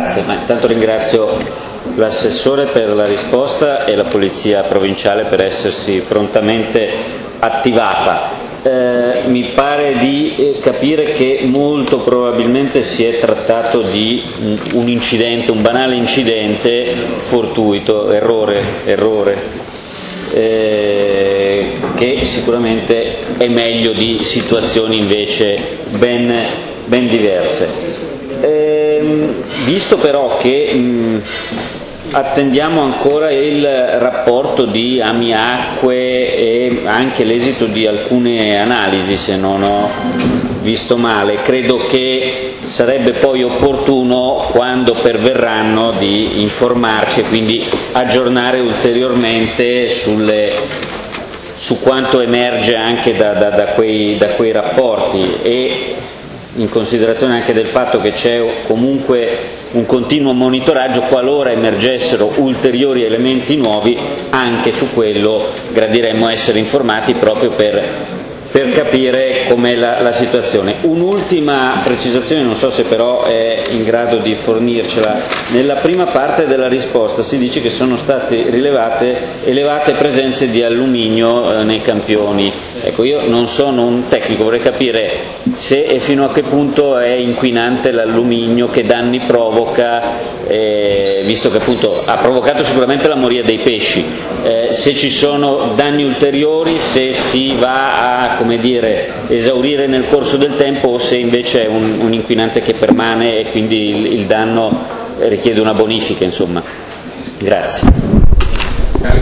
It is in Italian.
Grazie, ma intanto ringrazio l'assessore per la risposta e la Polizia Provinciale per essersi prontamente attivata. Mi pare di capire che molto probabilmente si è trattato di un incidente, un banale incidente fortuito, errore, che sicuramente è meglio di situazioni invece ben diverse. Visto però che attendiamo ancora il rapporto di Amiacque e anche l'esito di alcune analisi, se non ho visto male, credo che sarebbe poi opportuno, quando perverranno, di informarci e quindi aggiornare ulteriormente su quanto emerge anche da quei rapporti, e in considerazione anche del fatto che c'è comunque un continuo monitoraggio. Qualora emergessero ulteriori elementi nuovi, anche su quello gradiremmo essere informati, proprio per capire com'è la situazione. Un'ultima precisazione, non so se però è in grado di fornircela. Nella prima parte della risposta si dice che sono state rilevate elevate presenze di alluminio nei campioni. Ecco, io non sono un tecnico, vorrei capire se e fino a che punto è inquinante l'alluminio, che danni provoca, visto che appunto ha provocato sicuramente la moria dei pesci, se ci sono danni ulteriori, se si va a, come dire, esaurire nel corso del tempo, o se invece è un inquinante che permane e quindi il danno richiede una bonifica, insomma. Grazie.